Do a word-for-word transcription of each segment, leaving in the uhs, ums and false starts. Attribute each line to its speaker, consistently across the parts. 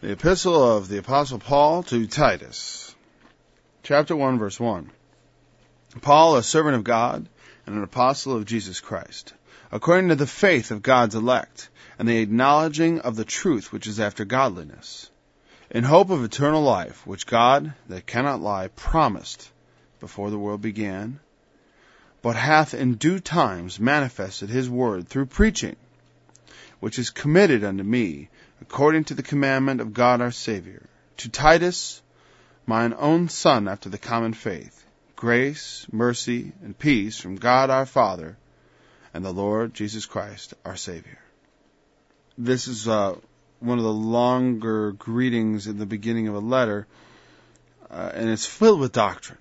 Speaker 1: The Epistle of the Apostle Paul to Titus, chapter one, verse one. Paul, a servant of God and an apostle of Jesus Christ, according to the faith of God's elect, and the acknowledging of the truth which is after godliness, in hope of eternal life, which God, that cannot lie, promised before the world began, but hath in due times manifested his word through preaching, which is committed unto me, according to the commandment of God our Savior, to Titus, mine own son after the common faith, grace, mercy, and peace from God our Father and the Lord Jesus Christ our Savior. This is uh, one of the longer greetings in the beginning of a letter, uh, and it's filled with doctrine.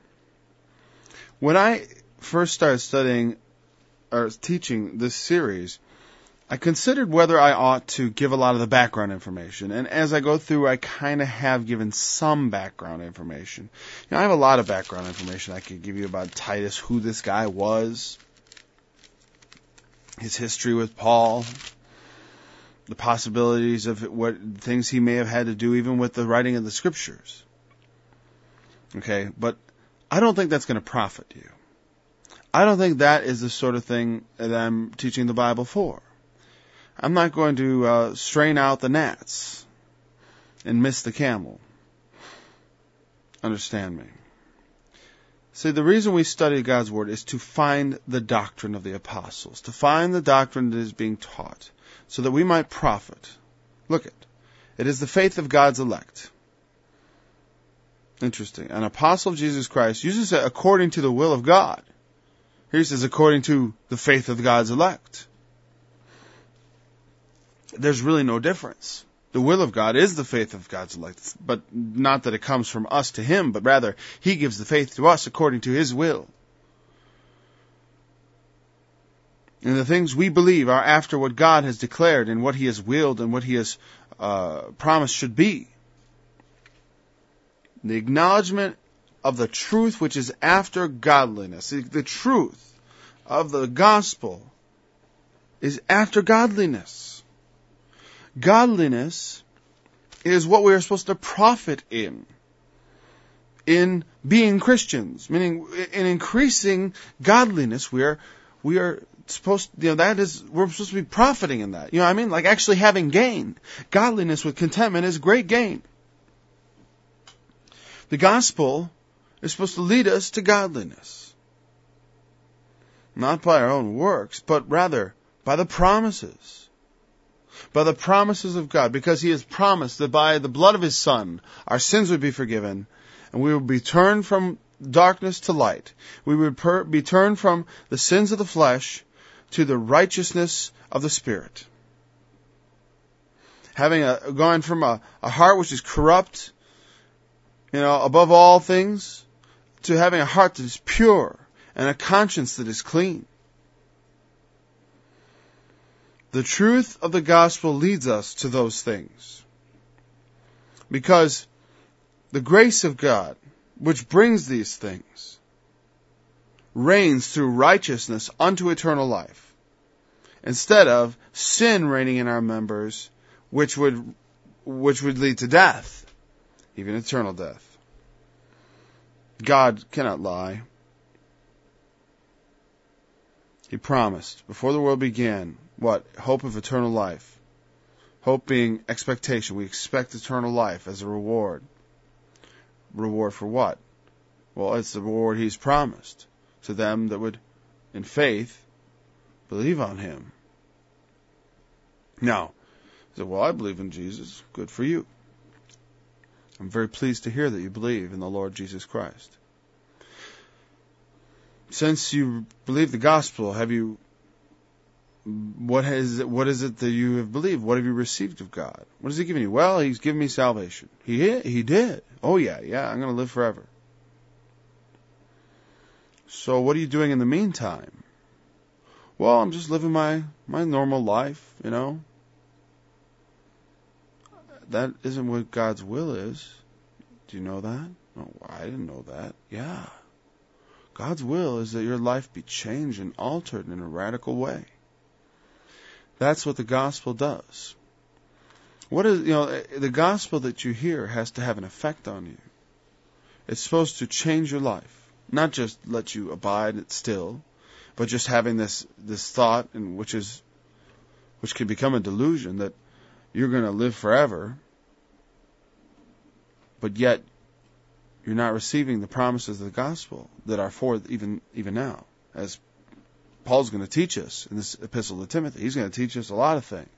Speaker 1: When I first started studying or teaching this series, I considered whether I ought to give a lot of the background information. And as I go through, I kind of have given some background information. You know, I have a lot of background information I could give you about Titus, who this guy was, his history with Paul, the possibilities of what things he may have had to do even with the writing of the scriptures. Okay, but I don't think that's going to profit you. I don't think that is the sort of thing that I'm teaching the Bible for. I'm not going to uh, strain out the gnats and miss the camel. Understand me. See, the reason we study God's Word is to find the doctrine of the apostles, to find the doctrine that is being taught, so that we might profit. Look it. It is the faith of God's elect. Interesting. An apostle of Jesus Christ uses it according to the will of God. Here he says according to the faith of God's elect. There's really no difference. The will of God is the faith of God's elect, but not that it comes from us to Him, but rather He gives the faith to us according to His will. And the things we believe are after what God has declared and what He has willed and what He has uh, promised should be. The acknowledgement of the truth which is after godliness. The, the truth of the gospel is after godliness. Godliness is what we are supposed to profit in, in being Christians, meaning in increasing godliness. We are, we are supposed, you know, that is, we're supposed to be profiting in that. You know what I mean? Like actually having gain. Godliness with contentment is great gain. The gospel is supposed to lead us to godliness, not by our own works, but rather by the promises. By the promises of God, because He has promised that by the blood of His Son, our sins would be forgiven, and we would be turned from darkness to light. We would per- be turned from the sins of the flesh to the righteousness of the Spirit. Having a, gone from a, a heart which is corrupt, you know, above all things, to having a heart that is pure and a conscience that is clean. The truth of the gospel leads us to those things. Because the grace of God, which brings these things, reigns through righteousness unto eternal life, instead of sin reigning in our members, which would, which would lead to death, even eternal death. God cannot lie. He promised before the world began, what? Hope of eternal life. Hope being expectation. We expect eternal life as a reward. Reward for what? Well, it's the reward He's promised to them that would, in faith, believe on Him. Now, you say, well, I believe in Jesus. Good for you. I'm very pleased to hear that you believe in the Lord Jesus Christ. Since you believe the gospel, have you What has what is it that you have believed? What have you received of God? What has He given you? Well, He's given me salvation. He He did. Oh yeah, yeah. I'm going to live forever. So what are you doing in the meantime? Well, I'm just living my my normal life. You know. That isn't what God's will is. Do you know that? No, I didn't know that. Yeah. God's will is that your life be changed and altered in a radical way. That's what the gospel does. What is, you know, the gospel that you hear has to have an effect on you. It's supposed to change your life, not just let you abide still, but just having this this thought, and which is which can become a delusion that you're going to live forever, but yet you're not receiving the promises of the gospel that are for even even now. As Paul's going to teach us in this epistle to Timothy, he's going to teach us a lot of things.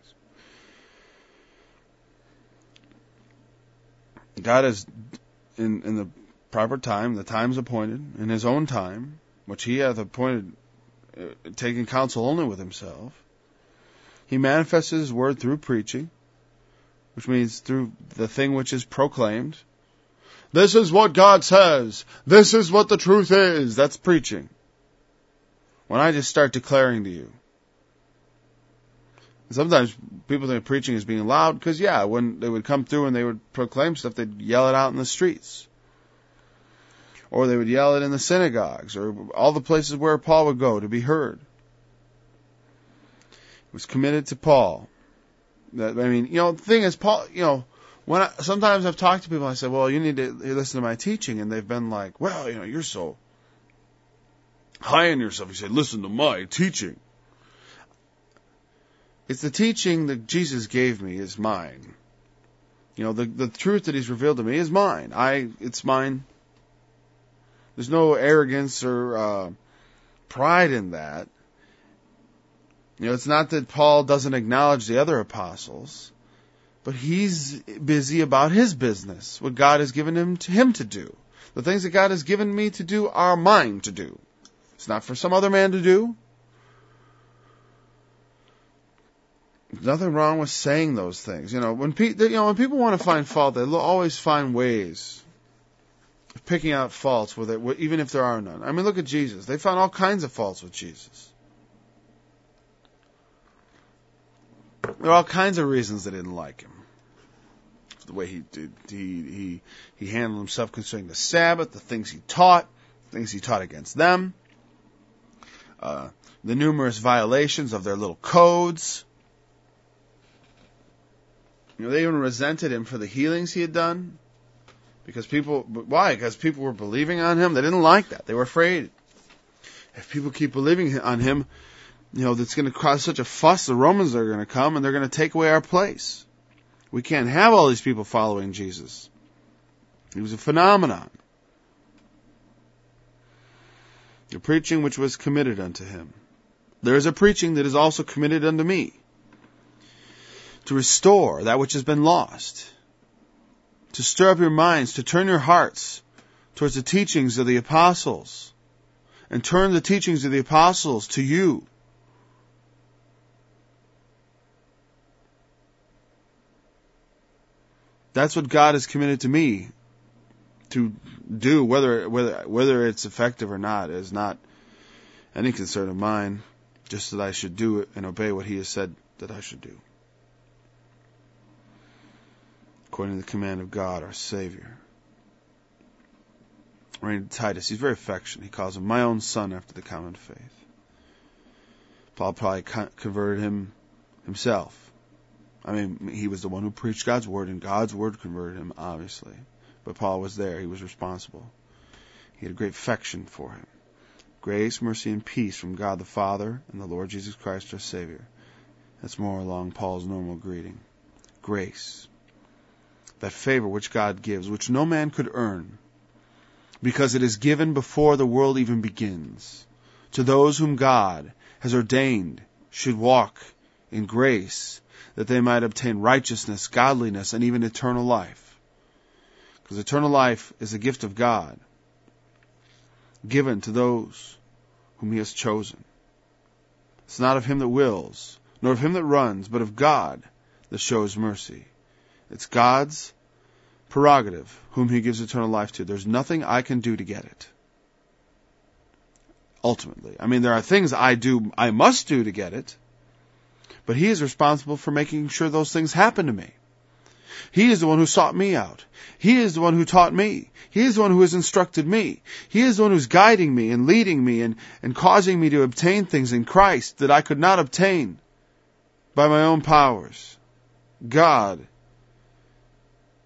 Speaker 1: God is, in, in the proper time, the times appointed, in His own time, which He hath appointed, uh, taking counsel only with Himself, He manifests His word through preaching, which means through the thing which is proclaimed. This is what God says. This is what the truth is. That's preaching. When I just start declaring to you. Sometimes people think preaching is being loud because, yeah, when they would come through and they would proclaim stuff, they'd yell it out in the streets. Or they would yell it in the synagogues or all the places where Paul would go to be heard. It was committed to Paul. That, I mean, you know, the thing is, Paul, you know, when I, sometimes I've talked to people, I say, well, you need to listen to my teaching. And they've been like, well, you know, you're so high in yourself. You say, listen to my teaching. It's the teaching that Jesus gave me is mine. You know, the, the truth that He's revealed to me is mine. I, it's mine. There's no arrogance or uh, pride in that. You know, it's not that Paul doesn't acknowledge the other apostles, but he's busy about his business, what God has given him to, him to do. The things that God has given me to do are mine to do. It's not for some other man to do. There's nothing wrong with saying those things. You know, when pe- you know when people want to find fault, they always find ways of picking out faults with it, even if there are none. I mean, look at Jesus. They found all kinds of faults with Jesus. There are all kinds of reasons they didn't like Him. The way he did, he he he handled himself concerning the Sabbath, the things he taught, things he taught against them, uh, the numerous violations of their little codes. You know, they even resented Him for the healings He had done. Because people, why? Because people were believing on Him. They didn't like that. They were afraid. If people keep believing on Him, you know, that's going to cause such a fuss. The Romans are going to come and they're going to take away our place. We can't have all these people following Jesus. He was a phenomenon. The preaching which was committed unto Him. There is a preaching that is also committed unto me. To restore that which has been lost. To stir up your minds, to turn your hearts towards the teachings of the apostles. And turn the teachings of the apostles to you. That's what God has committed to me to do. Whether whether whether it's effective or not is not any concern of mine. Just that I should do it and obey what He has said that I should do. According to the command of God, our Savior. Writing to Titus, he's very affectionate. He calls him my own son after the common faith. Paul probably converted him himself. I mean, he was the one who preached God's word, and God's word converted him, obviously. But Paul was there. He was responsible. He had a great affection for him. Grace, mercy, and peace from God the Father and the Lord Jesus Christ our Savior. That's more along Paul's normal greeting. Grace. That favor which God gives, which no man could earn, because it is given before the world even begins, to those whom God has ordained should walk in grace, that they might obtain righteousness, godliness, and even eternal life. Because eternal life is a gift of God, given to those whom He has chosen. It's not of him that wills, nor of him that runs, but of God that shows mercy. It's God's prerogative, whom He gives eternal life to. There's nothing I can do to get it. Ultimately. I mean, there are things I do, I must do to get it, but He is responsible for making sure those things happen to me. He is the one who sought me out. He is the one who taught me. He is the one who has instructed me. He is the one who's guiding me and leading me and, and causing me to obtain things in Christ that I could not obtain by my own powers. God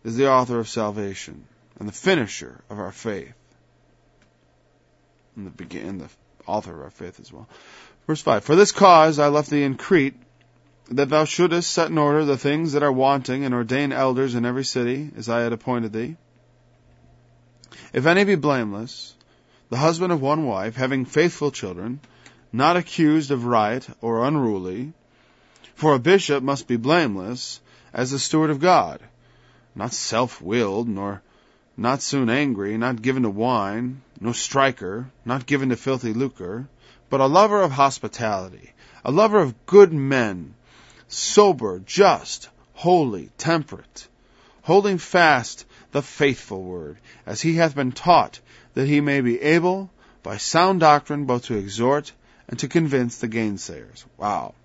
Speaker 1: is the author of salvation and the finisher of our faith. And the begin, the author of our faith as well. Verse five, for this cause I left thee in Crete, that thou shouldest set in order the things that are wanting, and ordain elders in every city, as I had appointed thee. If any be blameless, the husband of one wife, having faithful children, not accused of riot or unruly, for a bishop must be blameless, as the steward of God, not self-willed, nor not soon angry, not given to wine, no striker, not given to filthy lucre, but a lover of hospitality, a lover of good men, sober, just, holy, temperate, holding fast the faithful word, as he hath been taught, that he may be able, by sound doctrine, both to exhort and to convince the gainsayers. Wow.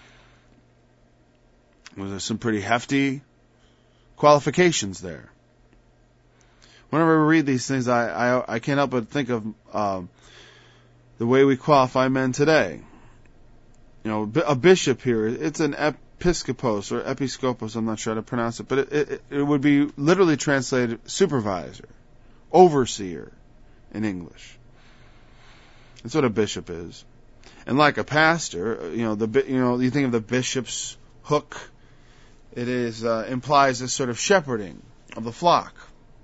Speaker 1: Well, there's some pretty hefty qualifications there. Whenever we read these things, I, I, I can't help but think of um, the way we qualify men today. You know, a bishop here, it's an episcopos or episcopos, I'm not sure how to pronounce it, but it, it, it would be literally translated supervisor, overseer in English. That's what a bishop is. And like a pastor, you know, the you know, you think of the bishop's hook, it is uh, implies this sort of shepherding of the flock.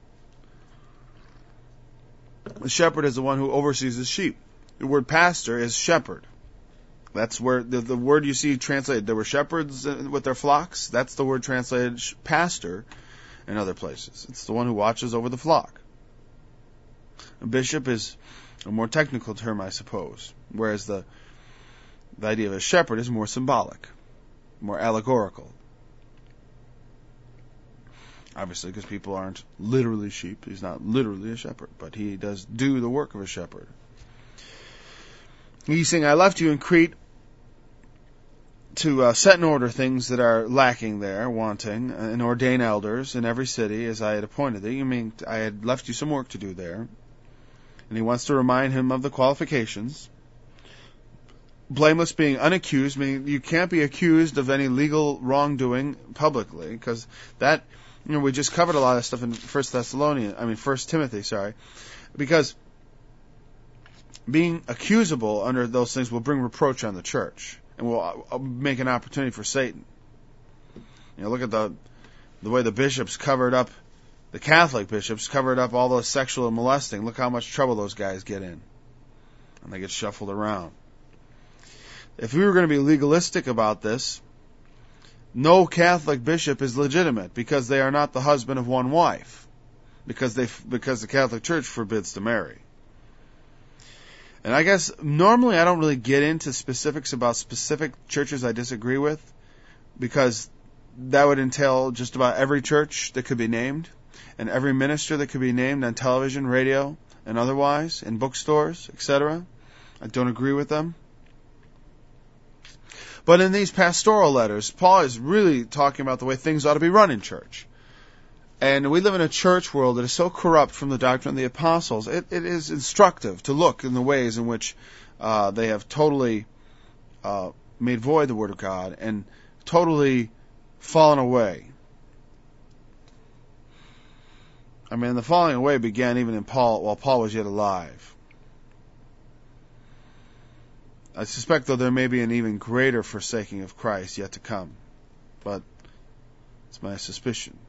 Speaker 1: The shepherd is the one who oversees the sheep. The word pastor is shepherd. That's where the, the word you see translated. There were shepherds with their flocks. That's the word translated pastor in other places. It's the one who watches over the flock. A bishop is a more technical term, I suppose, whereas the the idea of a shepherd is more symbolic, more allegorical. Obviously, because people aren't literally sheep. He's not literally a shepherd, but he does do the work of a shepherd. He's saying, I left you in Crete to uh, set in order things that are lacking there, wanting, and ordain elders in every city as I had appointed thee. You mean I had left you some work to do there. And he wants to remind him of the qualifications. Blameless being unaccused, meaning you can't be accused of any legal wrongdoing publicly, because that, you know, we just covered a lot of stuff in First Thessalonians, I mean First Timothy, sorry, because being accusable under those things will bring reproach on the church and will make an opportunity for Satan. You know, look at the the way the bishops covered up, the Catholic bishops covered up all the sexual molesting. Look how much trouble those guys get in, and they get shuffled around. If we were going to be legalistic about this, no Catholic bishop is legitimate because they are not the husband of one wife, because they because the Catholic Church forbids to marry. And I guess normally I don't really get into specifics about specific churches I disagree with, because that would entail just about every church that could be named, and every minister that could be named on television, radio, and otherwise, in bookstores, et cetera. I don't agree with them. But in these pastoral letters, Paul is really talking about the way things ought to be run in church. And we live in a church world that is so corrupt from the doctrine of the apostles, it, it is instructive to look in the ways in which uh, they have totally uh, made void the Word of God and totally fallen away. I mean, the falling away began even in Paul, while Paul was yet alive. I suspect, though, there may be an even greater forsaking of Christ yet to come. But it's my suspicion.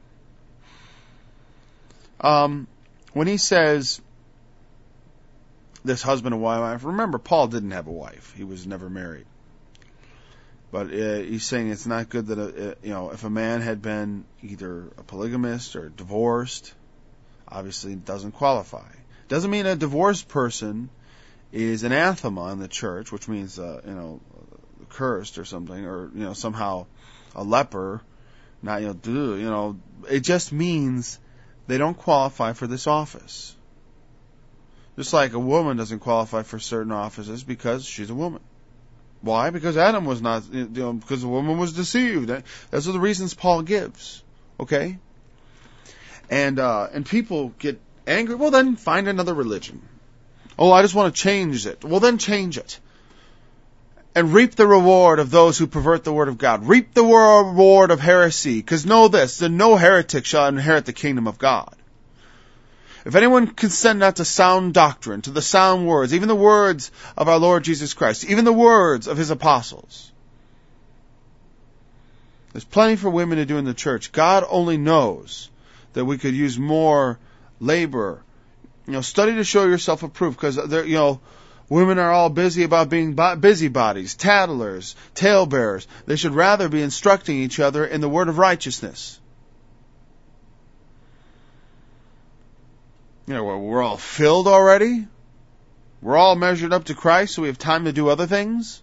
Speaker 1: Um, when he says this husband and wife, remember, Paul didn't have a wife. He was never married. But uh, he's saying it's not good that, a, you know, if a man had been either a polygamist or divorced, obviously it doesn't qualify. Doesn't mean a divorced person is anathema in the church, which means, uh, you know, cursed or something, or, you know, somehow a leper, not, you know, you know, it just means they don't qualify for this office. Just like a woman doesn't qualify for certain offices because she's a woman. Why? Because Adam was not, you know, because the woman was deceived. Those are the reasons Paul gives. Okay? And, uh, and people get angry. Well, then find another religion. Oh, I just want to change it. Well, then change it. and reap the reward of those who pervert the word of God. Reap the reward of heresy, because know this, that no heretic shall inherit the kingdom of God. If anyone consent not to sound doctrine, to the sound words, even the words of our Lord Jesus Christ, even the words of his apostles. There's plenty for women to do in the church. God only knows that we could use more labor. You know, study to show yourself approved, because they're, you know, women are all busy about being busybodies, tattlers, talebearers. They should rather be instructing each other in the word of righteousness. You know, we're all filled already. We're all measured up to Christ, so we have time to do other things.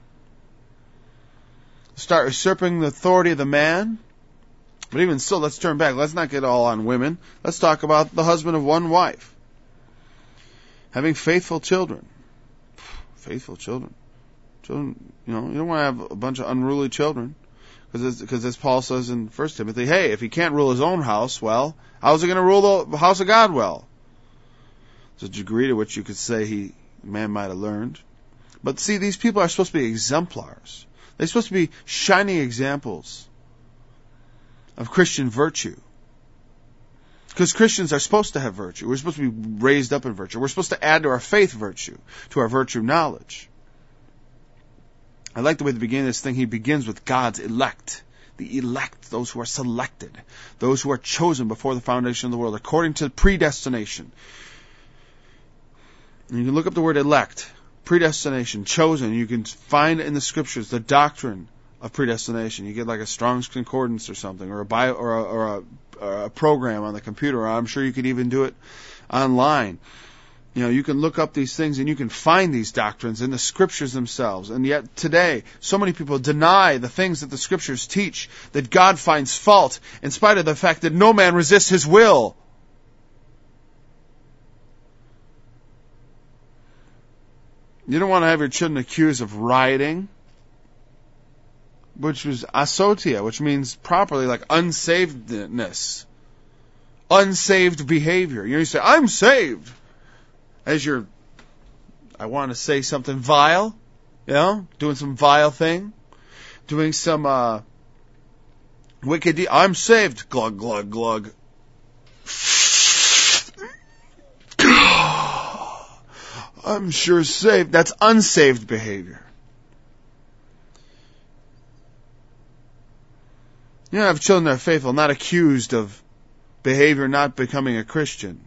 Speaker 1: Start usurping the authority of the man. But even still, let's turn back. Let's not get all on women. Let's talk about the husband of one wife. Having faithful children. Faithful children. Children, you know, you don't want to have a bunch of unruly children. Because as Paul says in First Timothy, hey, if he can't rule his own house well, how's he going to rule the house of God well? There's a degree to which you could say he, man might have learned. But see, these people are supposed to be exemplars. They're supposed to be shining examples of Christian virtue. Because Christians are supposed to have virtue. We're supposed to be raised up in virtue. We're supposed to add to our faith virtue, to our virtue knowledge. I like the way the beginning of this thing, he begins with God's elect. The elect, those who are selected. Those who are chosen before the foundation of the world, according to predestination. And you can look up the word elect, predestination, chosen. You can find in the scriptures the doctrine of predestination. You get like a Strong's Concordance or something, or a bio, or a, or a, or a program on the computer. Or I'm sure you could even do it online. You know, you can look up these things and you can find these doctrines in the scriptures themselves. And yet today, so many people deny the things that the scriptures teach, that God finds fault, in spite of the fact that no man resists his will. You don't want to have your children accused of rioting, which was asotia, which means properly like unsavedness, unsaved behavior. You know, you say, I'm saved. As you're, I want to say something vile, you know, doing some vile thing, doing some uh, wicked deed. I'm saved. Glug, glug, glug. I'm sure saved. That's unsaved behavior. You know, have children that are faithful, not accused of behavior not becoming a Christian,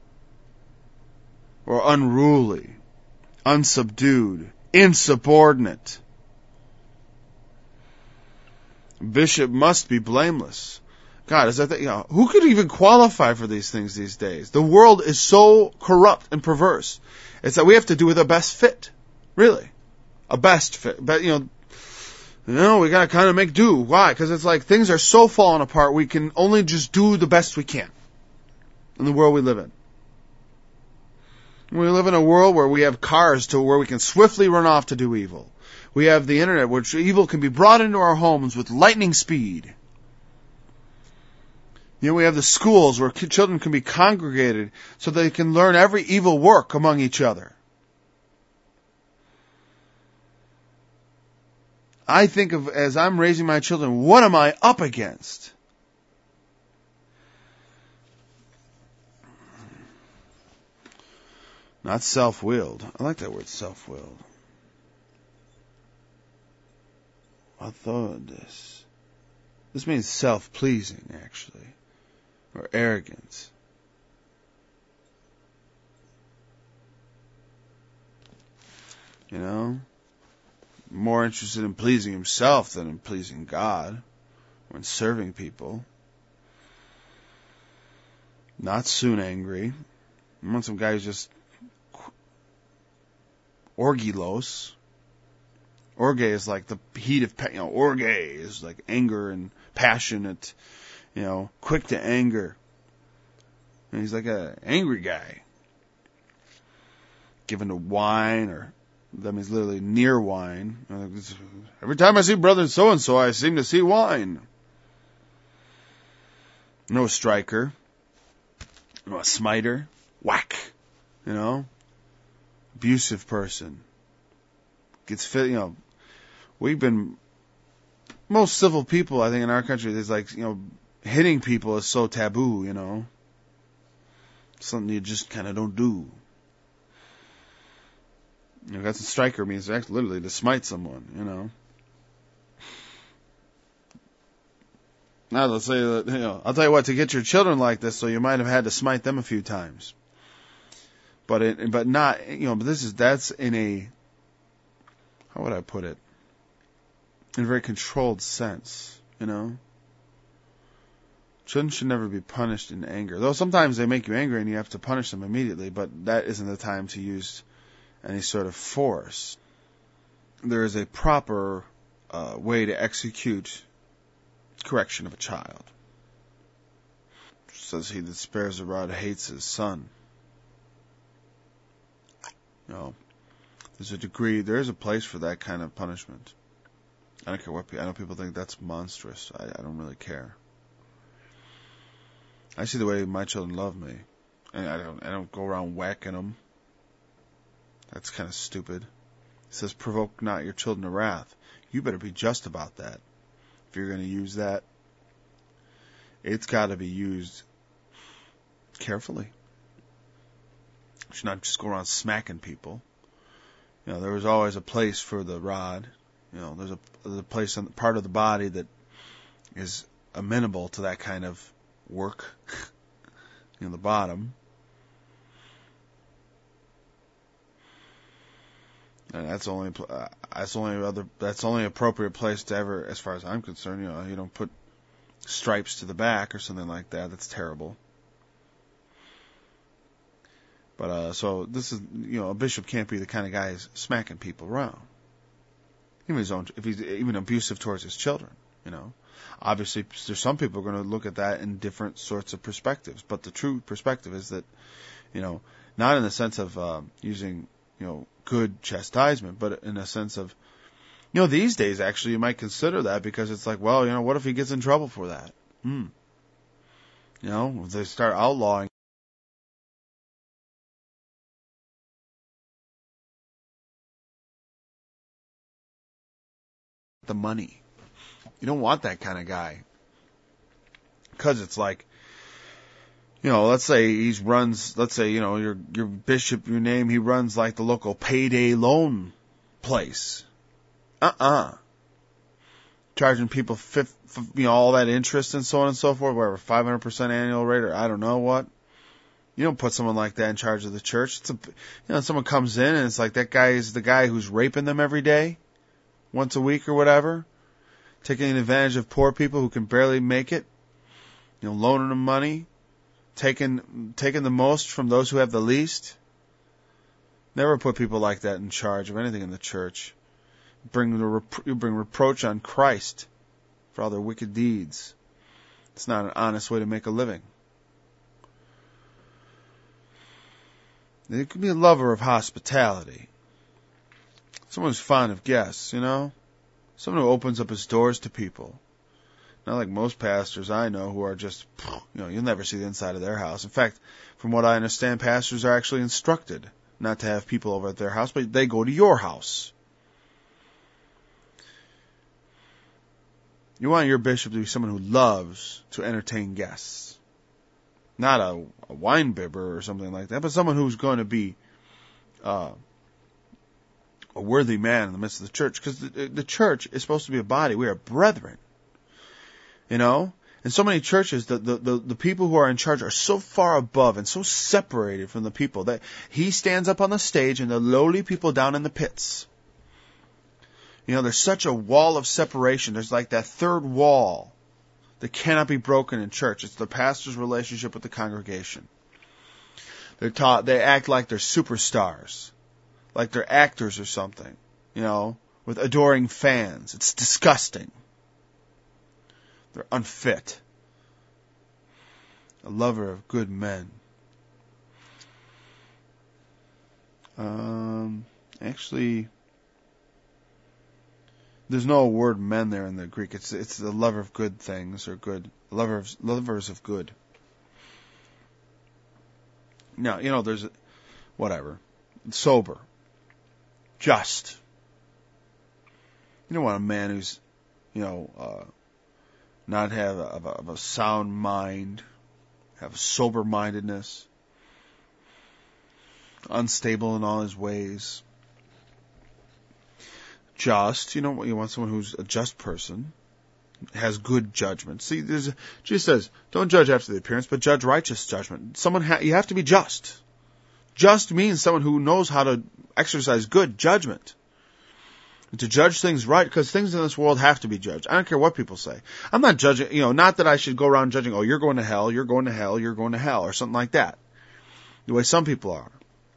Speaker 1: or unruly, unsubdued, insubordinate. Bishop must be blameless. God, is that the, you know, who could even qualify for these things these days? The world is so corrupt and perverse. It's that we have to do with a best fit, really, a best fit. But you know, you know, we gotta kind of make do. Why? Because it's like things are so falling apart. We can only just do the best we can in the world we live in. We live in a world where we have cars to where we can swiftly run off to do evil. We have the internet, which evil can be brought into our homes with lightning speed. You know, we have the schools where children can be congregated so they can learn every evil work among each other. I think of, as I'm raising my children, what am I up against? Not self-willed. I like that word, self-willed. I thought of this. This means self-pleasing, actually. Or arrogance. You know? More interested in pleasing himself than in pleasing God. Or in serving people. Not soon angry. I want some guy who's just orgilos. Orge is like the heat of, you know, orge is like anger and passionate, you know, quick to anger. And he's like a angry guy. Given to wine, or that means literally near wine. Every time I see brother so-and-so, I seem to see wine. No striker. No smiter. Whack. You know? Abusive person. gets fit. You know, we've been most civil people. I think in our country, there's like you know, hitting people is so taboo. You know, something you just kind of don't do. You know, that's a striker means actually literally to smite someone. You know. Now let's say that you know, I'll tell you what, to get your children like this, so you might have had to smite them a few times. But it, but not, you know, but this is, that's in a, how would I put it? In a very controlled sense, you know? Children should never be punished in anger. Though sometimes they make you angry and you have to punish them immediately, but that isn't the time to use any sort of force. There is a proper uh, way to execute correction of a child. It says he that spares a rod hates his son. You know, there's a degree, there is a place for that kind of punishment. I don't care what people, I know people think that's monstrous. I, I don't really care. I see the way my children love me, and I don't, I don't go around whacking them. That's kind of stupid. It says, provoke not your children to wrath. You better be just about that. If you're going to use that, it's got to be used carefully. You should not just go around smacking people. You know, there was always a place for the rod. You know, there's a, there's a place on the part of the body that is amenable to that kind of work. You know, the bottom. And that's only uh, that's only other that's only appropriate place to ever, as far as I'm concerned. You know, you don't put stripes to the back or something like that. That's terrible. But uh, so this is, you know, a bishop can't be the kind of guy who's smacking people around. Even his own, if he's even abusive towards his children, you know. Obviously, there's some people who are going to look at that in different sorts of perspectives. But the true perspective is that, you know, not in the sense of uh, using, you know, good chastisement, but in a sense of, you know, these days actually you might consider that, because it's like, well, you know, what if he gets in trouble for that? Hmm. You know, if they start outlawing the money. You don't want that kind of guy. Because it's like, you know, let's say he runs, let's say, you know, your your bishop, your name, he runs like the local payday loan place. Uh-uh. Charging people, fifth, you know, all that interest and so on and so forth, whatever, five hundred percent annual rate, or I don't know what. You don't put someone like that in charge of the church. It's a, you know, someone comes in and it's like that guy is the guy who's raping them every day, once a week or whatever, taking advantage of poor people who can barely make it, you know, loaning them money, taking taking the most from those who have the least. Never put people like that in charge of anything in the church. Bring the repro- you bring reproach on Christ for all their wicked deeds. It's not an honest way to make a living. There could be a lover of hospitality. Someone who's fond of guests, you know? Someone who opens up his doors to people. Not like most pastors I know who are just, you know, you'll never see the inside of their house. In fact, from what I understand, pastors are actually instructed not to have people over at their house, but they go to your house. You want your bishop to be someone who loves to entertain guests. Not a, a wine bibber or something like that, but someone who's going to be uh, a worthy man in the midst of the church. Because the, the church is supposed to be a body. We are brethren. You know? In so many churches, the, the, the, the people who are in charge are so far above and so separated from the people that he stands up on the stage and the lowly people down in the pits. You know, there's such a wall of separation. There's like that third wall that cannot be broken in church. It's the pastor's relationship with the congregation. They're taught, they act like they're superstars, like they're actors or something, you know, with adoring fans. It's disgusting. They're unfit. A lover of good men. Um, actually, there's no word men there in the Greek. It's it's the lover of good things, or good lover of, lovers of good. Now, you know, there's whatever, sober, just, You don't want a man who's, you know, uh, not have a, of a, of a sound mind, have sober-mindedness, unstable in all his ways, just. You know, you want someone who's a just person, has good judgment. See, there's Jesus says, don't judge after the appearance, but judge righteous judgment. Someone ha- you have to be just. Just means someone who knows how to exercise good judgment. And to judge things right, because things in this world have to be judged. I don't care what people say. I'm not judging, you know, not that I should go around judging, oh, you're going to hell, you're going to hell, you're going to hell, or something like that. The way some people are.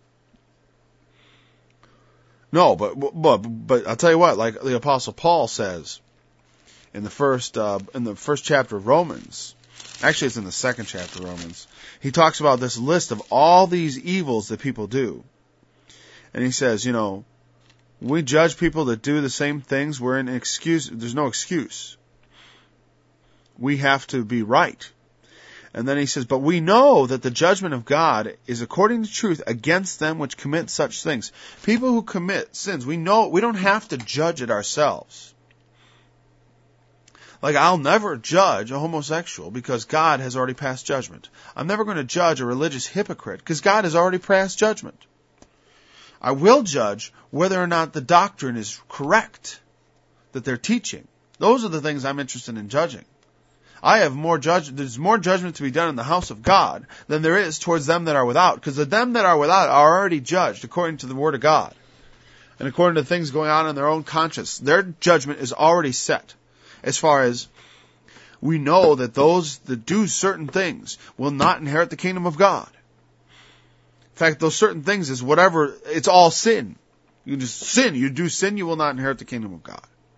Speaker 1: No, but, but, but I'll tell you what, like the Apostle Paul says in the first, uh, in the first chapter of Romans, actually it's in the second chapter of Romans, he talks about this list of all these evils that people do. And he says, you know, we judge people that do the same things. We're in excuse. There's no excuse. We have to be right. And then he says, but we know that the judgment of God is according to truth against them which commit such things. People who commit sins, we know, we don't have to judge it ourselves. Like, I'll never judge a homosexual because God has already passed judgment. I'm never going to judge a religious hypocrite because God has already passed judgment. I will judge whether or not the doctrine is correct that they're teaching. Those are the things I'm interested in judging. I have more judge, there's more judgment to be done in the house of God than there is towards them that are without, because the them that are without are already judged according to the Word of God. And according to things going on in their own conscience, their judgment is already set. As far as we know that those that do certain things will not inherit the kingdom of God. In fact, those certain things is whatever, it's all sin. You just sin. You do sin, you will not inherit the kingdom of God.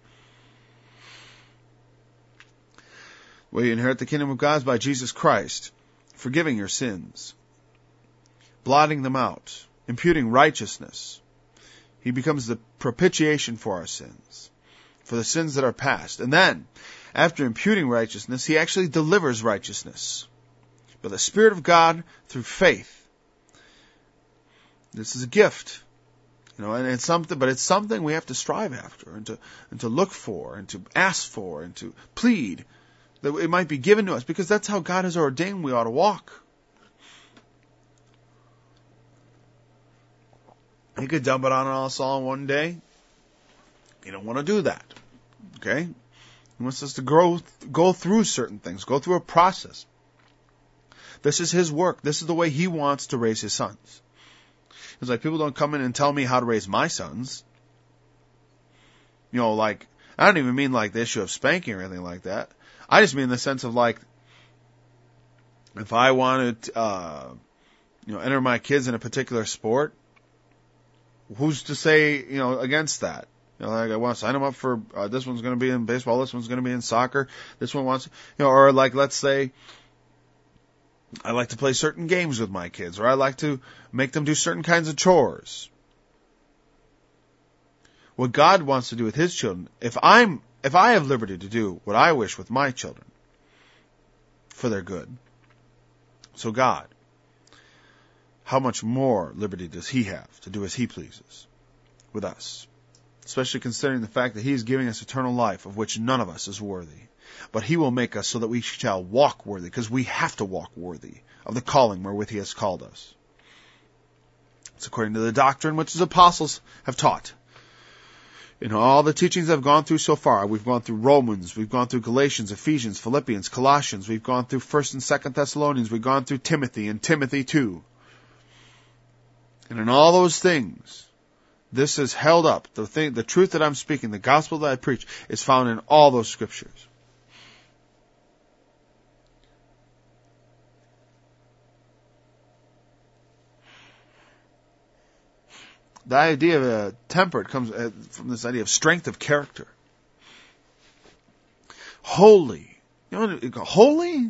Speaker 1: The way you inherit the kingdom of God is by Jesus Christ, forgiving your sins, blotting them out, imputing righteousness. He becomes the propitiation for our sins, for the sins that are past. And then, after imputing righteousness, he actually delivers righteousness by the Spirit of God through faith. This is a gift, you know, and it's something, but it's something we have to strive after and to, and to look for and to ask for and to plead that it might be given to us, because that's how God has ordained we ought to walk. He could dump it on us all in one day. You don't want to do that. Okay? He wants us to grow, go through certain things, go through a process. This is his work. This is the way he wants to raise his sons. It's like people don't come in and tell me how to raise my sons. You know, like, I don't even mean like the issue of spanking or anything like that. I just mean the sense of like, if I wanted to, uh, you know, enter my kids in a particular sport, who's to say, you know, against that? You know, like I want to sign them up for, uh, this one's going to be in baseball, this one's going to be in soccer, this one wants, you know, or like, let's say, I like to play certain games with my kids, or I like to make them do certain kinds of chores. What God wants to do with his children, if I'm, if I have liberty to do what I wish with my children for their good, so God, how much more liberty does he have to do as he pleases with us? Especially considering the fact that he is giving us eternal life, of which none of us is worthy. But he will make us so that we shall walk worthy, because we have to walk worthy of the calling wherewith he has called us. It's according to the doctrine which his apostles have taught. In all the teachings I've gone through so far, we've gone through Romans, we've gone through Galatians, Ephesians, Philippians, Colossians, we've gone through First and Second Thessalonians, we've gone through Timothy and Timothy too. And in all those things, this is held up. The thing, the truth that I'm speaking, the gospel that I preach, is found in all those scriptures. The idea of uh, temperate comes uh, from this idea of strength of character. Holy. You know, holy?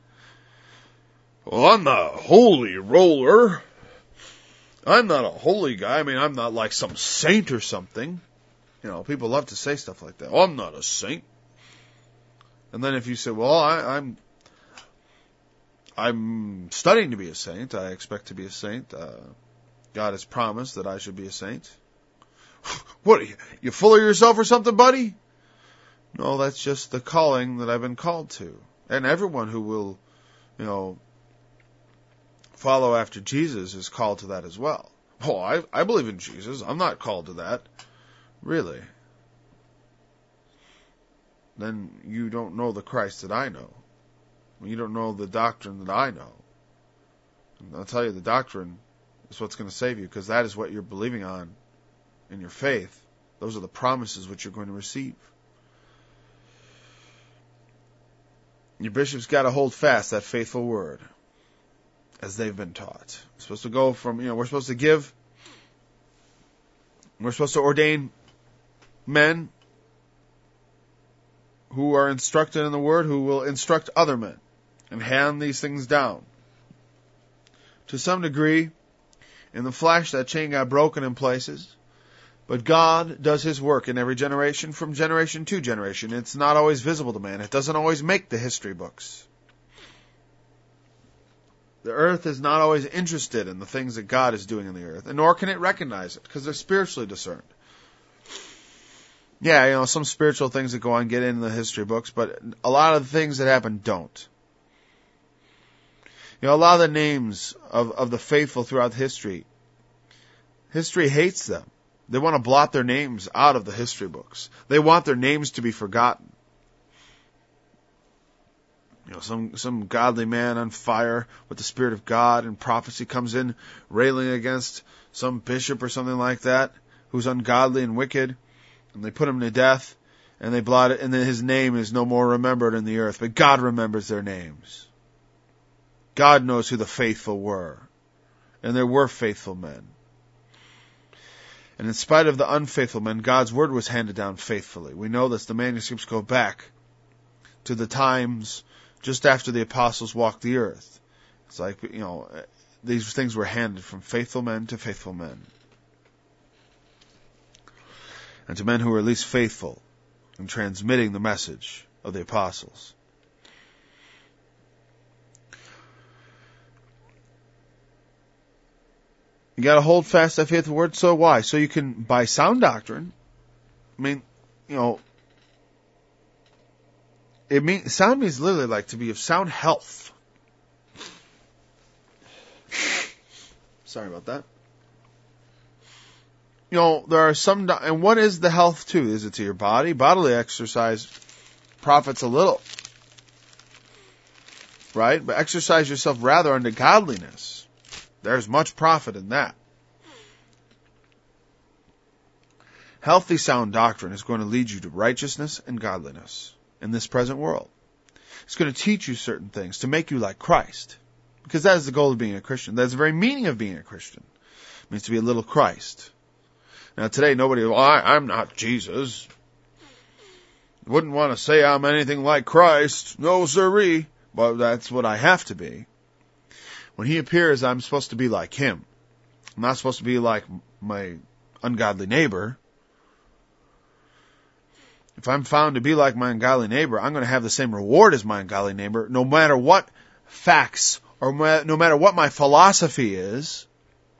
Speaker 1: Well, I'm not a holy roller. I'm not a holy guy. I mean, I'm not like some saint or something. You know, people love to say stuff like that. Oh, I'm not a saint. And then if you say, well, I, I'm I'm studying to be a saint. I expect to be a saint. Uh, God has promised that I should be a saint. What, are you, you full of yourself or something, buddy? No, that's just the calling that I've been called to. And everyone who will, you know, follow after Jesus is called to that as well. Oh, I, I believe in Jesus. I'm not called to that. Really? Then you don't know the Christ that I know. You don't know the doctrine that I know. And I'll tell you, the doctrine is what's going to save you, because that is what you're believing on in your faith. Those are the promises which you're going to receive. Your bishop's got to hold fast that faithful word as they've been taught. We're supposed to go from, you know, we're supposed to give, we're supposed to ordain men who are instructed in the word, who will instruct other men and hand these things down. To some degree, in the flesh, that chain got broken in places. But God does His work in every generation, from generation to generation. It's not always visible to man. It doesn't always make the history books. The earth is not always interested in the things that God is doing in the earth, and nor can it recognize it, because they're spiritually discerned. Yeah, you know, some spiritual things that go on get into the history books, but a lot of the things that happen don't. You know, a lot of the names of, of the faithful throughout history, history hates them. They want to blot their names out of the history books. They want their names to be forgotten. You know, some, some godly man on fire with the Spirit of God and prophecy comes in railing against some bishop or something like that who's ungodly and wicked, and they put him to death, and they blot it, and then his name is no more remembered in the earth, but God remembers their names. God knows who the faithful were, and there were faithful men. And in spite of the unfaithful men, God's word was handed down faithfully. We know this. The manuscripts go back to the times just after the apostles walked the earth. It's like, you know, these things were handed from faithful men to faithful men. And to men who were at least faithful in transmitting the message of the apostles. You got to hold fast that faithful word. So why? So you can, by sound doctrine, I mean, you know, it mean, sound means literally like to be of sound health. Sorry about that. You know, there are some, and what is the health to? Is it to your body? Bodily exercise profits a little. Right? But exercise yourself rather unto godliness. There's much profit in that. Healthy, sound doctrine is going to lead you to righteousness and godliness in this present world. It's going to teach you certain things to make you like Christ. Because that is the goal of being a Christian. That's the very meaning of being a Christian. It means to be a little Christ. Now today, nobody, well, I, I'm not Jesus. Wouldn't want to say I'm anything like Christ. No, sirree. But that's what I have to be. When He appears, I'm supposed to be like Him. I'm not supposed to be like my ungodly neighbor. If I'm found to be like my ungodly neighbor, I'm going to have the same reward as my ungodly neighbor, no matter what facts or no matter what my philosophy is.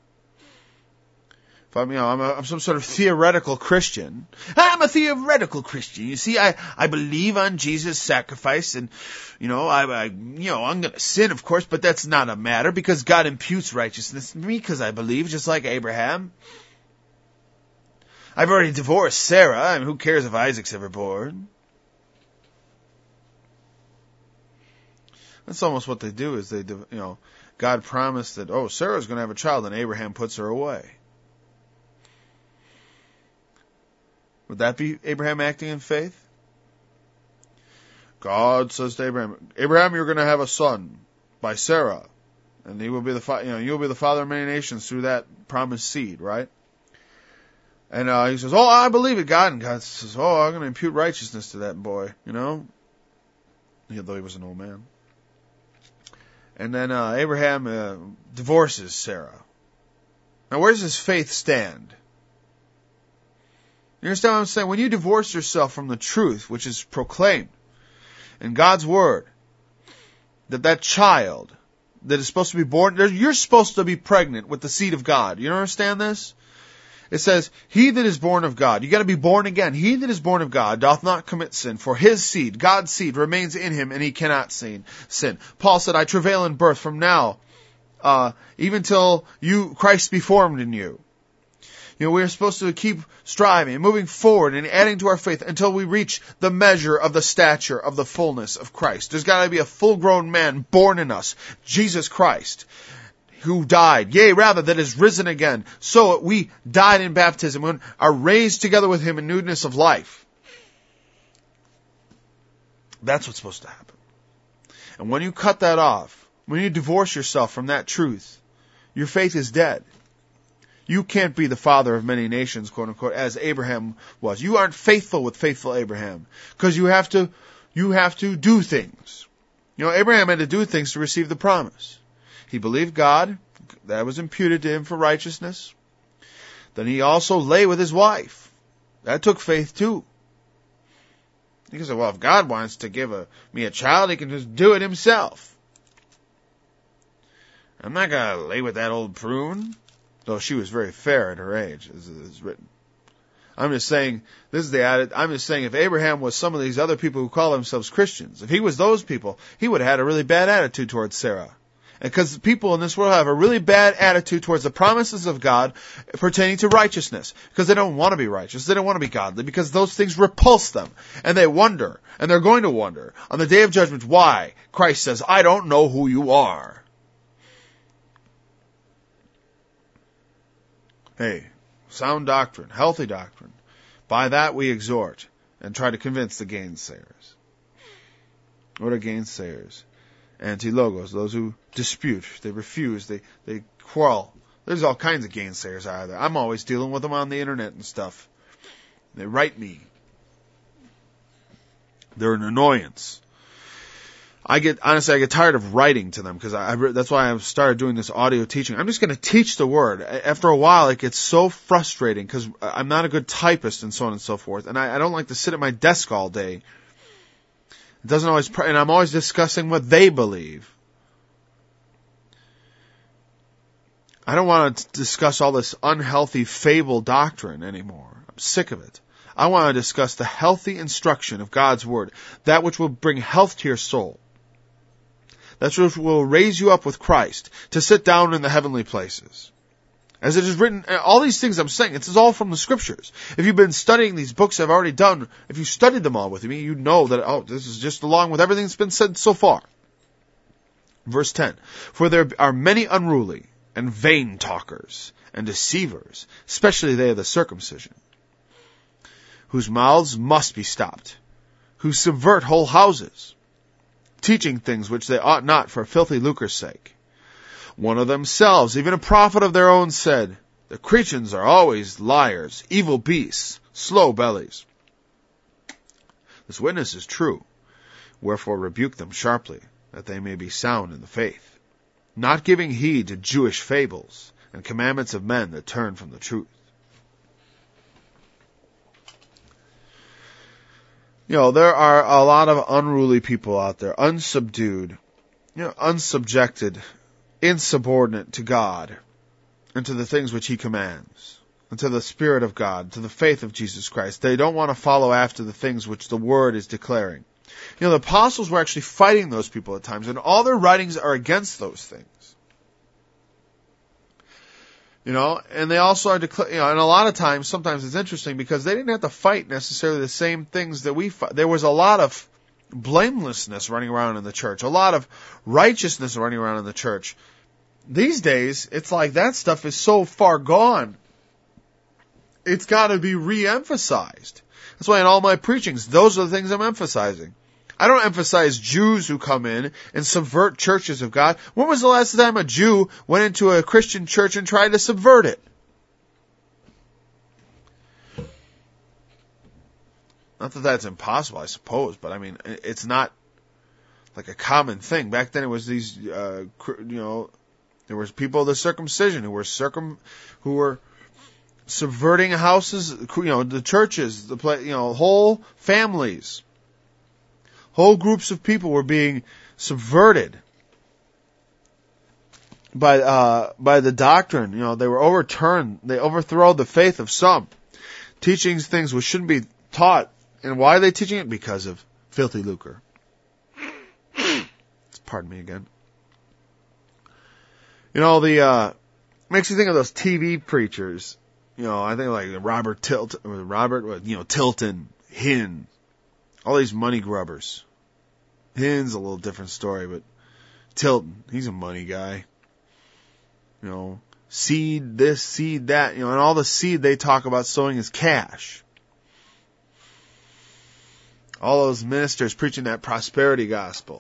Speaker 1: If I'm, you know, I'm, a, I'm some sort of theoretical Christian. I'm a theoretical Christian. You see, I, I believe on Jesus' sacrifice, and, you know, I, I you know, I'm going to sin, of course, but that's not a matter because God imputes righteousness to me because I believe, just like Abraham. I've already divorced Sarah. I mean, who cares if Isaac's ever born? That's almost what they do. Is they, you know, God promised that, oh, Sarah's going to have a child, and Abraham puts her away. Would that be Abraham acting in faith? God says to Abraham, Abraham, you're going to have a son by Sarah, and he will be the fa- you know you'll be the father of many nations through that promised seed, right? And uh, he says, oh, I believe it, God. And God says, oh, I'm going to impute righteousness to that boy, you know, though he was an old man. And then uh, Abraham uh, divorces Sarah. Now, where does his faith stand? You understand what I'm saying? When you divorce yourself from the truth, which is proclaimed in God's Word, that that child that is supposed to be born, you're supposed to be pregnant with the seed of God. You understand this? It says, he that is born of God, you got to be born again. He that is born of God doth not commit sin, for his seed, God's seed, remains in him, and he cannot sin. sin. Paul said, I travail in birth from now, uh, even till you, Christ be formed in you. You know, we're supposed to keep striving and moving forward and adding to our faith until we reach the measure of the stature of the fullness of Christ. There's got to be a full-grown man born in us, Jesus Christ, who died, yea, rather, that is risen again. So we died in baptism and are raised together with him in newness of life. That's what's supposed to happen. And when you cut that off, when you divorce yourself from that truth, your faith is dead. You can't be the father of many nations, quote unquote, as Abraham was. You aren't faithful with faithful Abraham because you have to, you have to do things. You know, Abraham had to do things to receive the promise. He believed God. That was imputed to him for righteousness. Then he also lay with his wife. That took faith too. You can say, well, if God wants to give a, me a child, he can just do it himself. I'm not going to lay with that old prune. Though she was very fair at her age, as it is written. I'm just saying, this is the added, I'm just saying if Abraham was some of these other people who call themselves Christians, if he was those people, he would have had a really bad attitude towards Sarah. And because people in this world have a really bad attitude towards the promises of God pertaining to righteousness. Because they don't want to be righteous. They don't want to be godly. Because those things repulse them. And they wonder, and they're going to wonder, on the day of judgment, why Christ says, I don't know who you are. Hey, sound doctrine, healthy doctrine. By that we exhort and try to convince the gainsayers. What are gainsayers? Anti-logos, those who dispute, they refuse, they, they quarrel. There's all kinds of gainsayers out there. I'm always dealing with them on the internet and stuff. They write me. They're an annoyance. I get, honestly, I get tired of writing to them because I, I, that's why I've started doing this audio teaching. I'm just going to teach the word. After a while, it gets so frustrating because I'm not a good typist and so on and so forth. And I, I don't like to sit at my desk all day. It doesn't always, and I'm always discussing what they believe. I don't want to discuss all this unhealthy fable doctrine anymore. I'm sick of it. I want to discuss the healthy instruction of God's word, that which will bring health to your soul. That which will raise you up with Christ to sit down in the heavenly places. As it is written, all these things I'm saying, this is all from the scriptures. If you've been studying these books I've already done, if you studied them all with me, you know that, oh, this is just along with everything that's been said so far. Verse ten, for there are many unruly and vain talkers and deceivers, especially they of the circumcision, whose mouths must be stopped, who subvert whole houses, teaching things which they ought not for filthy lucre's sake. One of themselves, even a prophet of their own, said, the Cretans are always liars, evil beasts, slow bellies. This witness is true. Wherefore rebuke them sharply, that they may be sound in the faith, not giving heed to Jewish fables and commandments of men that turn from the truth. You know, there are a lot of unruly people out there, unsubdued, you know, unsubjected, insubordinate to God and to the things which He commands, and to the Spirit of God, to the faith of Jesus Christ. They don't want to follow after the things which the Word is declaring. You know, the apostles were actually fighting those people at times, and all their writings are against those things. You know, and they also are, decla- you know, and a lot of times, sometimes it's interesting because they didn't have to fight necessarily the same things that we fight. There was a lot of blamelessness running around in the church, a lot of righteousness running around in the church. These days, it's like that stuff is so far gone. It's got to be re-emphasized. That's why in all my preachings, those are the things I'm emphasizing. I don't emphasize Jews who come in and subvert churches of God. When was the last time a Jew went into a Christian church and tried to subvert it? Not that that's impossible, I suppose, but I mean, it's not like a common thing. Back then it was these, uh, you know, there was people of the circumcision who were circum, who were subverting houses, you know, the churches, the play, you know, whole families. Whole groups of people were being subverted. by uh, by the doctrine. You know, they were overturned. They overthrow the faith of some, teaching things which shouldn't be taught. And why are they teaching it? Because of filthy lucre. Pardon me again. You know, the uh, makes you think of those T V preachers. You know, I think like Robert Tilt, Robert, you know, Tilton, Hinn, all these money grubbers. Hinn's a little different story, but Tilton, he's a money guy. You know, seed this, seed that, you know, and all the seed they talk about sowing is cash. All those ministers preaching that prosperity gospel.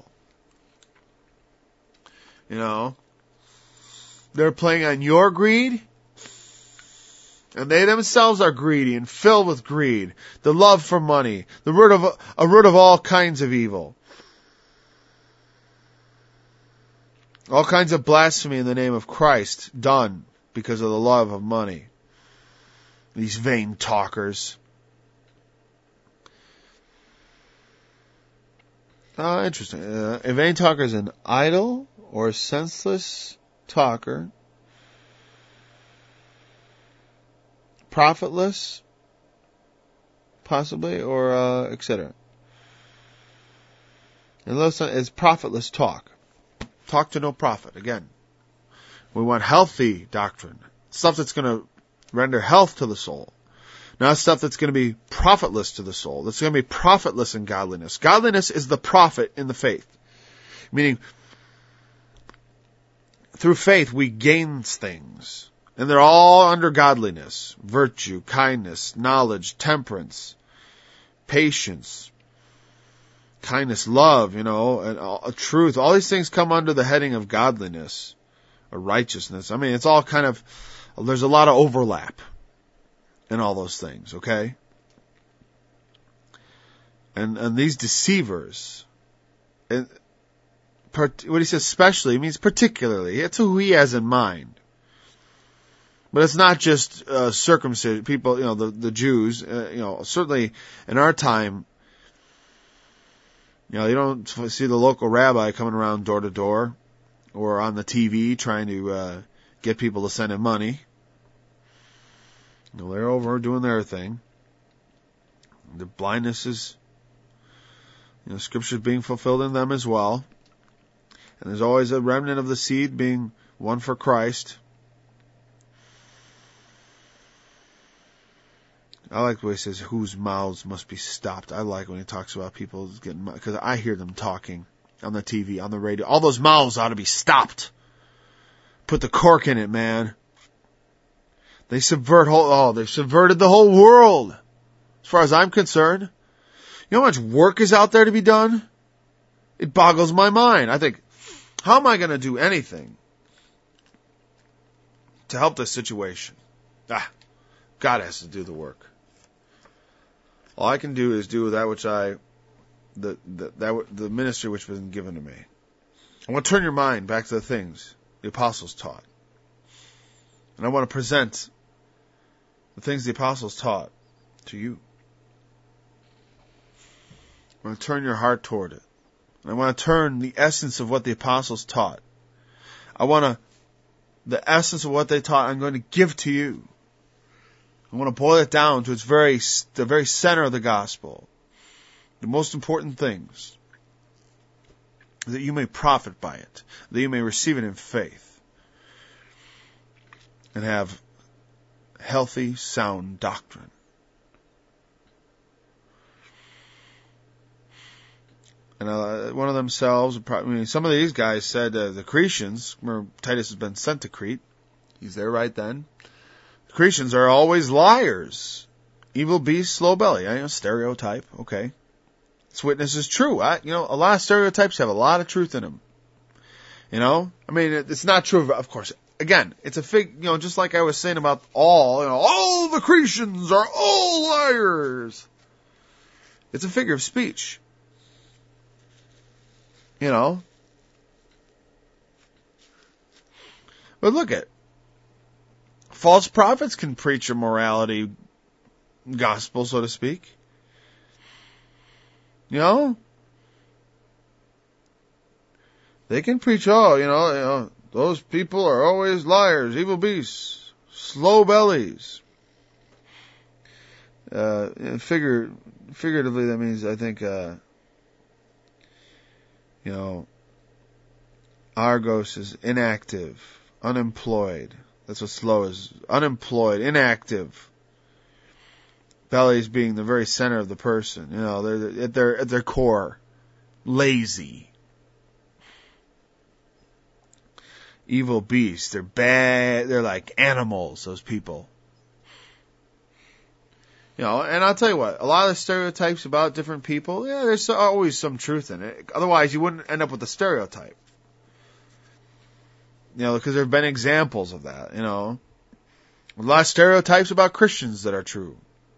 Speaker 1: You know, they're playing on your greed, and they themselves are greedy and filled with greed, the love for money, the root of a root of all kinds of evil. All kinds of blasphemy in the name of Christ done because of the love of money. These vain talkers. Oh, interesting. Uh, a vain talker is an idle or senseless talker, profitless, possibly, or uh, et cetera. And listen, it's profitless talk. Talk to no profit. Again, we want healthy doctrine, stuff that's going to render health to the soul, not stuff that's going to be profitless to the soul. That's going to be profitless in godliness. Godliness is the profit in the faith, meaning through faith we gain things, and they're all under godliness: virtue, kindness, knowledge, temperance, patience, kindness, love, you know, and all, truth. All these things come under the heading of godliness or righteousness. I mean, it's all kind of, there's a lot of overlap in all those things, okay? And and these deceivers, and what he says especially means particularly. It's who he has in mind. But it's not just uh, circumcision people, you know, the the Jews. Uh, you know, certainly in our time, you know, you don't see the local rabbi coming around door to door or on the T V trying to uh, get people to send him money. You know, they're over doing their thing. The blindness is, you know, scripture's being fulfilled in them as well. And there's always a remnant of the seed being won for Christ. I like the way he says, whose mouths must be stopped. I like when he talks about people getting, because I hear them talking on the T V, on the radio. All those mouths ought to be stopped. Put the cork in it, man. They subvert whole, oh, they've subverted the whole world. As far as I'm concerned. You know how much work is out there to be done? It boggles my mind. I think, how am I going to do anything to help this situation? Ah, God has to do the work. All I can do is do that which I, the, the, that, the ministry which was given to me. I want to turn your mind back to the things the apostles taught. And I want to present the things the apostles taught to you. I want to turn your heart toward it. And I want to turn the essence of what the apostles taught. I want to, the essence of what they taught, I'm going to give to you. I want to boil it down to its very, the very center of the gospel. The most important things. That you may profit by it. That you may receive it in faith. And have healthy, sound doctrine. And uh, one of themselves, I mean, some of these guys said uh, the Cretians, remember Titus has been sent to Crete. He's there right then. The Cretians are always liars. Evil beasts, slow belly. I know, stereotype, okay. This witness is true. I, you know, a lot of stereotypes have a lot of truth in them. You know? I mean, it's not true, of course. Again, it's a fig, you know, just like I was saying about all, you know, all the Cretians are all liars. It's a figure of speech. You know? But look at, false prophets can preach a morality gospel, so to speak. You know? They can preach, oh, you know, you know, Those people are always liars, evil beasts, slow bellies. Uh, figure, figuratively, that means, I think, uh, you know, Argos is inactive, unemployed. That's what slow is. Unemployed, inactive. Bellies being the very center of the person. You know, they're at their at their core, lazy. Evil beasts. They're bad. They're like animals. Those people. You know, and I'll tell you what. A lot of the stereotypes about different people. Yeah, there's always some truth in it. Otherwise, you wouldn't end up with a stereotype. You know, because there have been examples of that. You know, a lot of stereotypes about Christians that are true.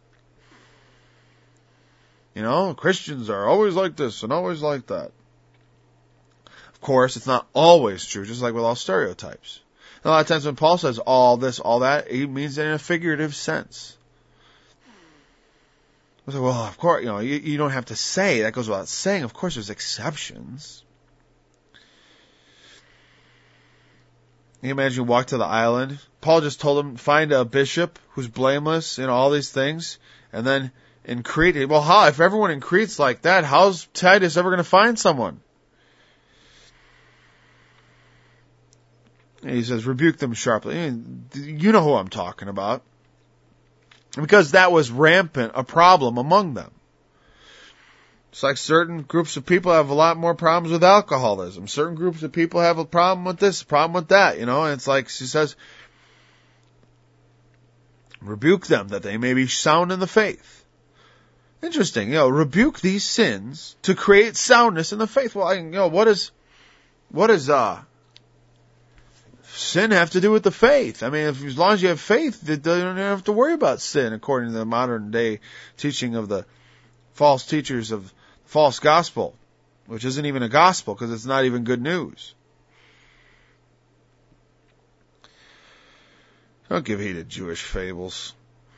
Speaker 1: You know, Christians are always like this and always like that. Of course, it's not always true, just like with all stereotypes. And a lot of times when Paul says all this, all that, he means it in a figurative sense. I say, well, of course, you know, you, you don't have to say, that goes without saying. Of course, there's exceptions. Can you imagine you walk to the island? Paul just told him, find a bishop who's blameless, you know, all these things. And then in Crete, well, how, if everyone in Crete's like that, how's Titus ever going to find someone? And he says, rebuke them sharply. You know who I'm talking about. Because that was rampant, a problem among them. It's like certain groups of people have a lot more problems with alcoholism. Certain groups of people have a problem with this, a problem with that, you know. And it's like, she says, rebuke them that they may be sound in the faith. Interesting, you know, rebuke these sins to create soundness in the faith. Well, you know, what is, what is, uh, sin have to do with the faith? I mean, if, as long as you have faith, you don't have to worry about sin, according to the modern day teaching of the false teachers of false gospel, which isn't even a gospel because it's not even good news. Don't give heed to Jewish fables,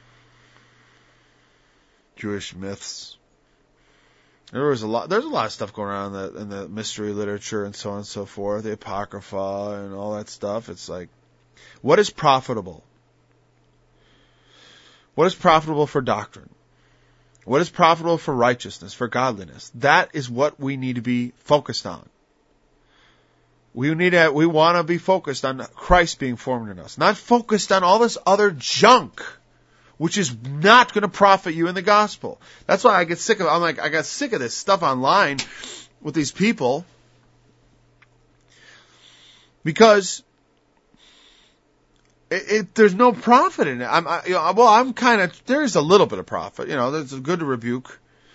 Speaker 1: Jewish myths. There was a lot. There's a lot of stuff going on in the, in the mystery literature and so on and so forth, the Apocrypha and all that stuff. It's like, what is profitable? What is profitable for doctrine? What is profitable for righteousness, for godliness? That is what we need to be focused on. We need to. We want to be focused on Christ being formed in us, not focused on all this other junk, which is not going to profit you in the gospel. That's why I get sick of, I'm like, I got sick of this stuff online with these people. Because it, it, there's no profit in it. I'm, I, you know, well, I'm kind of, there's a little bit of profit. You know, there's a good rebuke.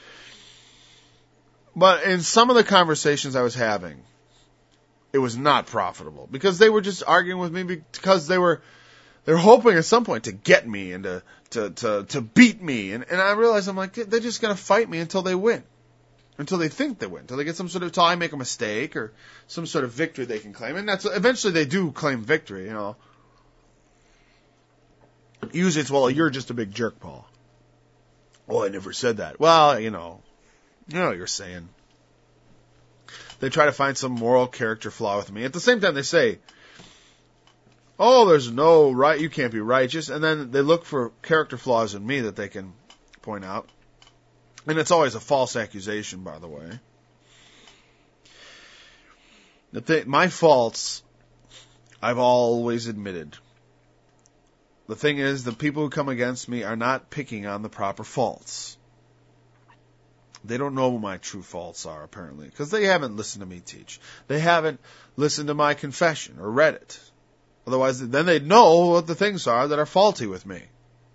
Speaker 1: But in some of the conversations I was having, it was not profitable. Because they were just arguing with me because they were, they're hoping at some point to get me and to, to, to, to beat me. And, and I realize I'm like, they're just going to fight me until they win. Until they think they win. Until they get some sort of, until I make a mistake or some sort of victory they can claim. And that's, eventually they do claim victory, you know. Usually it's, well, you're just a big jerk, Paul. Oh, I never said that. Well, you know, you know what you're saying. They try to find some moral character flaw with me. At the same time, they say, oh, there's no right, you can't be righteous. And then they look for character flaws in me that they can point out. And it's always a false accusation, by the way. The thing, my faults, I've always admitted. The thing is, the people who come against me are not picking on the proper faults. They don't know what my true faults are, apparently, because they haven't listened to me teach. They haven't listened to my confession or read it. Otherwise, then they'd know what the things are that are faulty with me.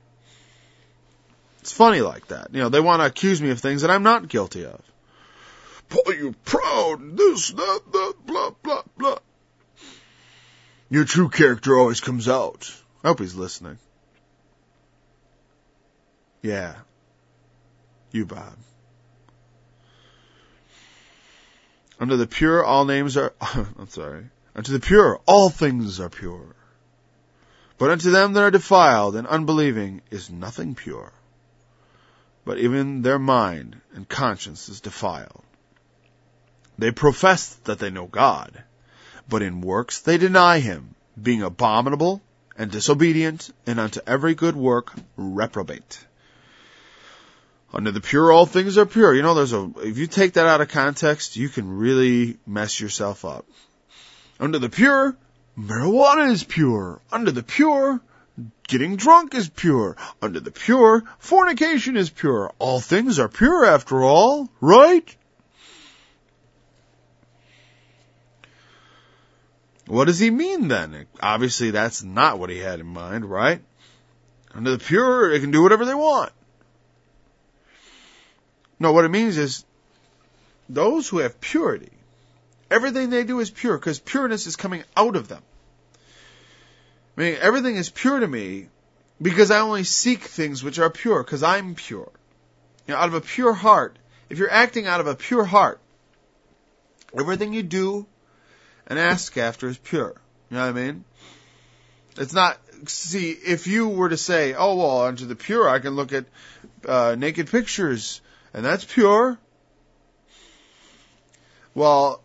Speaker 1: It's funny like that. You know, they want to accuse me of things that I'm not guilty of. Paul, you're proud, this, that, that, blah, blah, blah. Your true character always comes out. I hope he's listening. Yeah. You, Bob. Unto the pure, all names are, I'm sorry. Unto the pure, all things are pure. But unto them that are defiled and unbelieving is nothing pure. But even their mind and conscience is defiled. They profess that they know God, but in works they deny him, being abominable and disobedient, and unto every good work reprobate. Under the pure, all things are pure. You know, there's a, if you take that out of context, you can really mess yourself up. Under the pure, marijuana is pure. Under the pure, getting drunk is pure. Under the pure, fornication is pure. All things are pure after all, right? What does he mean then? Obviously that's not what he had in mind, right? Under the pure, they can do whatever they want. No, what it means is those who have purity, everything they do is pure because pureness is coming out of them. I mean, everything is pure to me because I only seek things which are pure because I'm pure. You know, out of a pure heart, if you're acting out of a pure heart, everything you do and ask after is pure. You know what I mean? It's not, see, if you were to say, oh, well, unto the pure, I can look at uh, naked pictures, and that's pure. Well,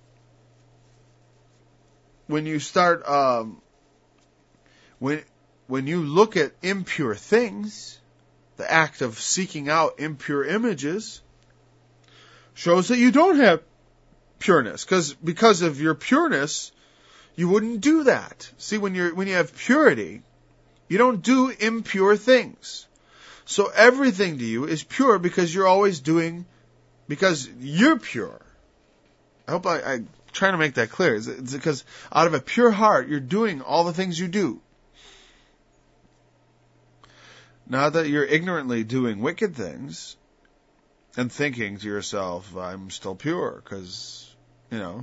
Speaker 1: when you start, um, when when you look at impure things, the act of seeking out impure images shows that you don't have pureness, because because of your pureness, you wouldn't do that. See, when you're when you have purity, you don't do impure things. So everything to you is pure because you're always doing, because you're pure. I hope I, I'm trying to make that clear. It's, it's because out of a pure heart, you're doing all the things you do. Not that you're ignorantly doing wicked things and thinking to yourself, I'm still pure, because, you know.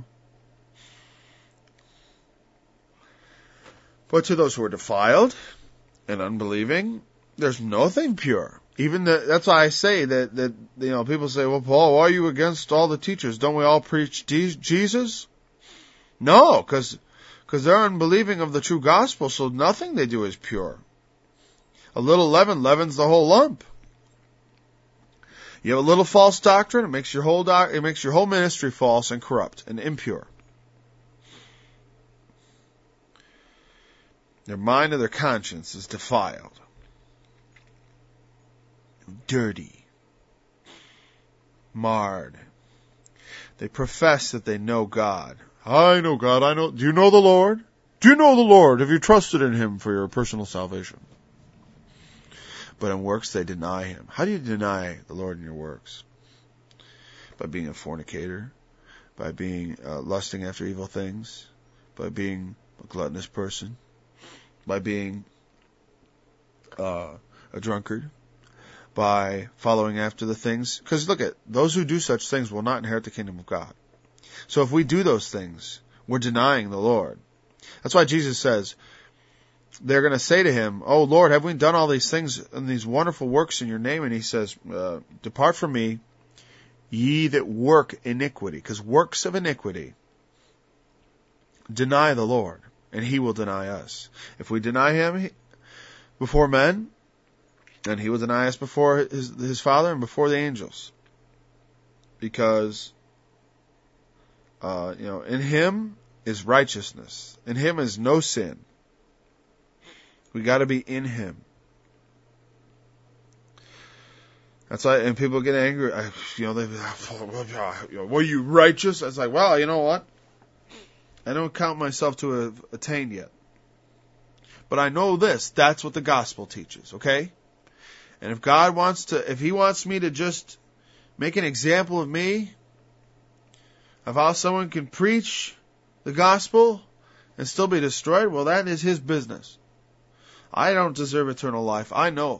Speaker 1: But to those who are defiled and unbelieving, there's nothing pure. Even the, that's why I say that, that, you know, people say, well, Paul, why are you against all the teachers? Don't we all preach Jesus? No, because because they're unbelieving of the true gospel, so nothing they do is pure. A little leaven leavens the whole lump. You have a little false doctrine, it makes your whole doc, it makes your whole ministry false and corrupt and impure. Their mind and their conscience is defiled. Dirty, marred. They profess that they know God. I know God. I know. Do you know the Lord? Do you know the Lord? Have you trusted in Him for your personal salvation? But in works they deny Him. How do you deny the Lord in your works? By being a fornicator, by being uh, lusting after evil things, by being a gluttonous person, by being uh, a drunkard, by following after the things. Because look at, those who do such things will not inherit the kingdom of God. So if we do those things, we're denying the Lord. That's why Jesus says, they're going to say to Him, oh Lord, have we done all these things and these wonderful works in your name? And He says, uh, depart from me, ye that work iniquity. Because works of iniquity deny the Lord, and He will deny us. If we deny Him before men, and He will deny us before his, his Father and before the angels. Because, uh, you know, in Him is righteousness. In Him is no sin. We got to be in Him. That's why, and people get angry. I, you know, they, you know, were you righteous? I was like, well, you know what? I don't count myself to have attained yet. But I know this. That's what the gospel teaches, okay? And if God wants to, if He wants me to just make an example of me, of how someone can preach the gospel and still be destroyed, well, that is His business. I don't deserve eternal life. I know.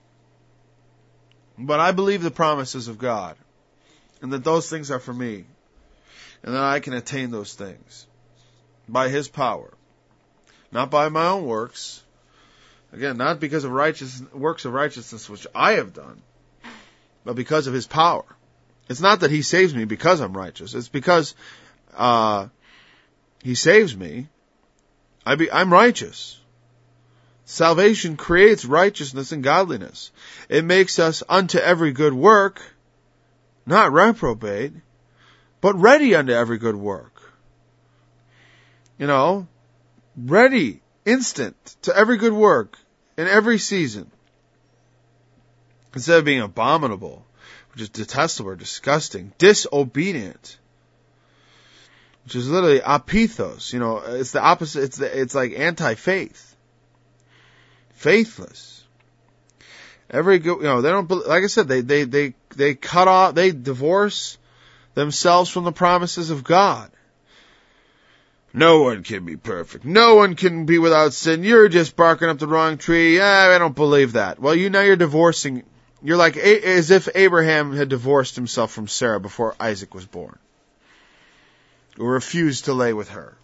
Speaker 1: But I believe the promises of God, and that those things are for me, and that I can attain those things by His power, not by my own works. Again, not because of righteous works of righteousness which I have done, but because of His power. It's not that He saves me because I'm righteous. It's because uh, He saves me. I be, I'm righteous. Salvation creates righteousness and godliness. It makes us unto every good work, not reprobate, but ready unto every good work. You know, ready, instant to every good work in every season. Instead of being abominable, which is detestable or disgusting, disobedient, which is literally apithos. You know, it's the opposite. It's the, it's like anti-faith, faithless. Every good, you know, they don't. Like I said, they they they they cut off, they divorce themselves from the promises of God. No one can be perfect. No one can be without sin. You're just barking up the wrong tree. Eh, I don't believe that. Well, you now you're divorcing. You're like as if Abraham had divorced himself from Sarah before Isaac was born, or refused to lay with her.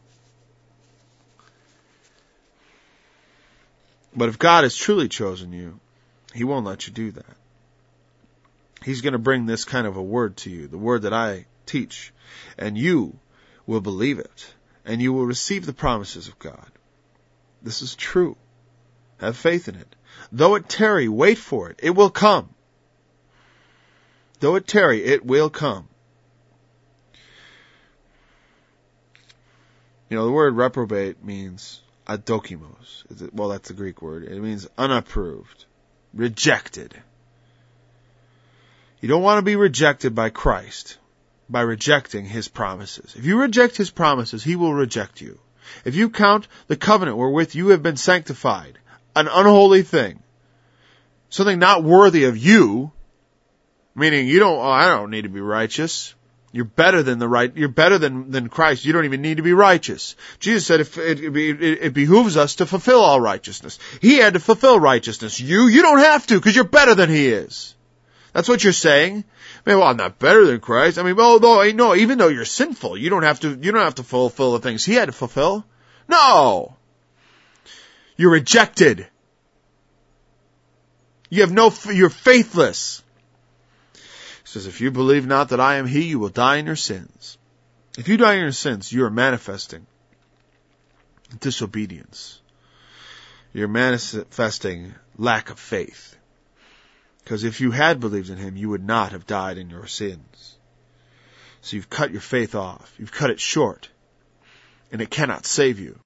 Speaker 1: But if God has truly chosen you, He won't let you do that. He's going to bring this kind of a word to you, the word that I teach, and you will believe it, and you will receive the promises of God. This is true. Have faith in it. Though it tarry, wait for it. It will come. Though it tarry, it will come. You know, the word reprobate means adokimos. Well, that's the Greek word. It means unapproved, rejected. You don't want to be rejected by Christ by rejecting His promises. If you reject His promises, He will reject you. If you count the covenant wherewith you have been sanctified an unholy thing, something not worthy of you, meaning you don't, oh, I don't need to be righteous. You're better than the right, you're better than, than Christ. You don't even need to be righteous. Jesus said if it, it, it behooves us to fulfill all righteousness. He had to fulfill righteousness. You, you don't have to because you're better than He is. That's what you're saying. I mean, well, I'm not better than Christ. I mean, well, no, no, even though you're sinful, you don't have to, you don't have to fulfill the things He had to fulfill. No. You're rejected. You have no, you're faithless. He says, if you believe not that I am He, you will die in your sins. If you die in your sins, you are manifesting disobedience. You're manifesting lack of faith. Because if you had believed in Him, you would not have died in your sins. So you've cut your faith off. You've cut it short. And it cannot save you.